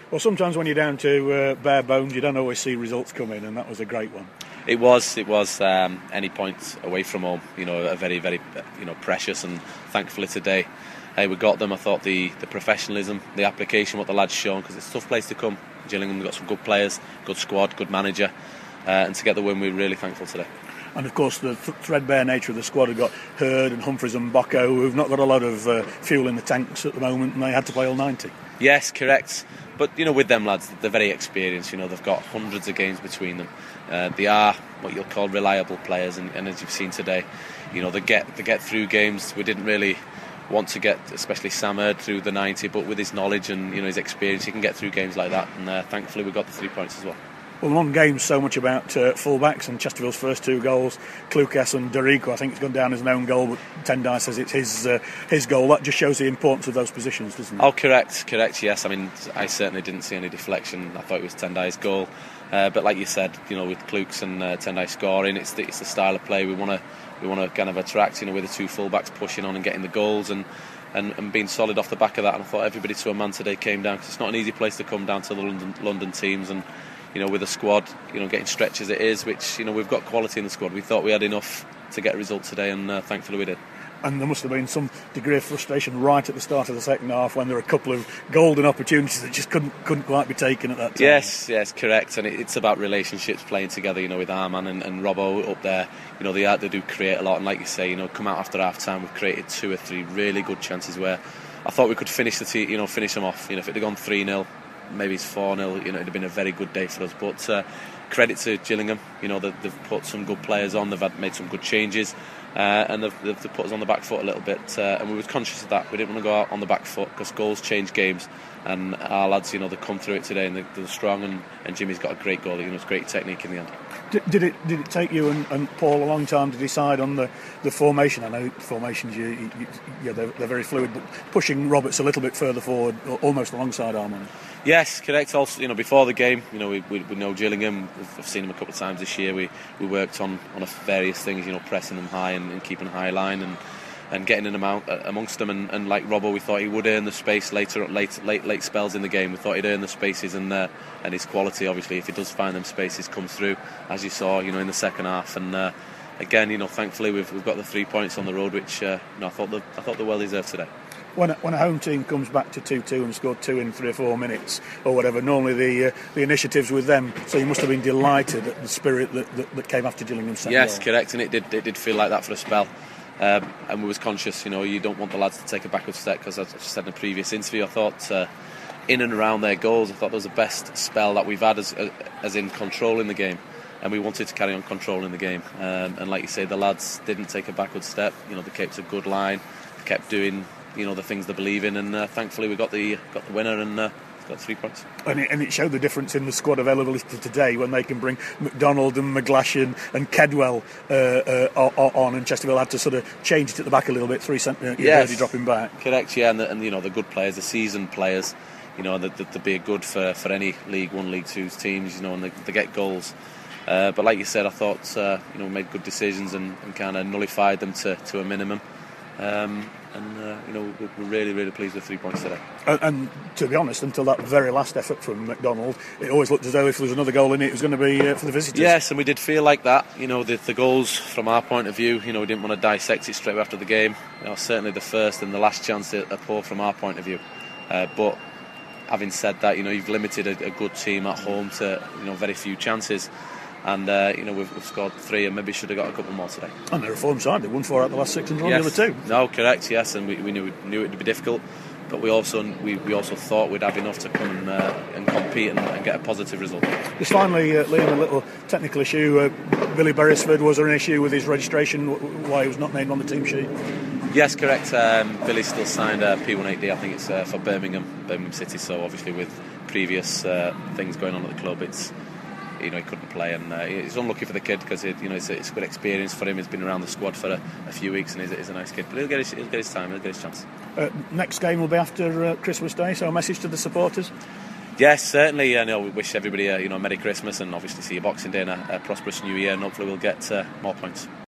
Well, sometimes when you're down to bare bones, you don't always see results come in, and that was a great one. It was any point away from home, a very, very, precious, and thankfully today, hey, we got them. I thought the professionalism, the application, what the lads shown, because it's a tough place to come. Gillingham, we've got some good players, good squad, good manager, and to get the win, we're really thankful today. And of course, the threadbare nature of the squad have got Hurd and Humphreys and Bocco, who've not got a lot of fuel in the tanks at the moment, and they had to play all 90. Yes, correct. But with them lads, they're very experienced. They've got hundreds of games between them. They are what you'll call reliable players, and as you've seen today, they get through games. We didn't really want to get, especially Sam Hurd, through the 90, but with his knowledge and his experience, he can get through games like that. And thankfully, we got the 3 points as well. Well, one game's so much about full-backs, and Chesterfield's first 2 goals, Clucas and Dorico, I think it's gone down as an own goal, but Tendai says it's his goal. That just shows the importance of those positions, doesn't it? Oh, correct, yes. I mean, I certainly didn't see any deflection. I thought it was Tendai's goal. But like you said, with Clucas and Tendai scoring, it's the style of play we want to kind of attract, with the 2 full-backs pushing on and getting the goals and being solid off the back of that. And I thought everybody to a man today came down, because it's not an easy place to come down to the London teams, and with a squad, getting stretch as it is, which, we've got quality in the squad. We thought we had enough to get a result today, and thankfully we did. And there must have been some degree of frustration right at the start of the second half when there were a couple of golden opportunities that just couldn't quite be taken at that time. Yes, correct. And it's about relationships, playing together, with Arman and Robbo up there. They do create a lot, and like you say, come out after half time, we've created 2 or 3 really good chances where I thought we could finish finish them off. If it had gone 3-0, maybe it's 4-0, it'd have been a very good day for us. But credit to Gillingham, they've put some good players on, they've made some good changes, and they've put us on the back foot a little bit, and we were conscious of that. We didn't want to go out on the back foot, because goals change games, and our lads, they come through it today, and they're strong, and Jimmy's got a great goal. It's great technique in the end. Did it take you and Paul a long time to decide on the formation? I know formations, they're very fluid, but pushing Roberts a little bit further forward, almost alongside Arman. Yes, correct. Also, before the game, we know Gillingham. I've seen them a couple of times this year. We worked on various things, pressing them high and keeping a high line and getting in amongst them. And like Robbo, we thought he would earn the space late spells in the game. We thought he'd earn the spaces, and his quality, obviously, if he does find them spaces, comes through, as you saw, in the second half. And again, thankfully we've got the 3 points on the road, which I thought they're well deserved today. When a home team comes back to 2-2 and scored 2 in 3 or 4 minutes or whatever, normally the initiative's with them. So you must have been delighted at the spirit that came after Gillingham's second goal. Yes, correct, and it did feel like that for a spell. And we was conscious, you don't want the lads to take a backward step, because as I said in a previous interview, I thought in and around their goals, I thought that was the best spell that we've had as in controlling the game. And we wanted to carry on controlling the game. And like you say, the lads didn't take a backward step. They kept a good line, they kept doing the things they believe in, and thankfully we got the winner and got 3 points. And it showed the difference in the squad availability today when they can bring McDonald and McGlashan and Kedwell on, and Chesterfield had to sort of change it at the back a little bit, 3 centimetres, yes, dropping back. Correct, yeah, and the good players, the seasoned players, they'd be good for any League 1, League 2 teams, and they get goals. But like you said, I thought we made good decisions and kind of nullified them to a minimum. We're really, really pleased with 3 points today. And to be honest, until that very last effort from McDonald, it always looked as though if there was another goal in it, it was going to be for the visitors. Yes, and we did feel like that. The goals from our point of view, we didn't want to dissect it straight after the game. Certainly the first and the last chance are poor from our point of view. But having said that, you've limited a good team at home to very few chances. And we've scored 3 and maybe should have got a couple more today. And they're a form side. They won 4 out of the last 6 and drawn the other 2. No, correct, yes, and we knew it would be difficult, but we also thought we'd have enough to come and compete and get a positive result. Just finally, Liam, a little technical issue. Billy Beresford, was there an issue with his registration, why he was not named on the team sheet? Yes, correct. Billy still signed a P18D. I think it's for Birmingham City. So obviously with previous things going on at the club, it's he couldn't play, and it's unlucky for the kid, because it's a good experience for him. He's been around the squad for a few weeks, and he's a nice kid. But he'll get his time, he'll get his chance. Next game will be after Christmas Day, so a message to the supporters. Yes, certainly. We wish everybody a Merry Christmas, and obviously see you Boxing Day and a prosperous New Year, and hopefully we'll get more points.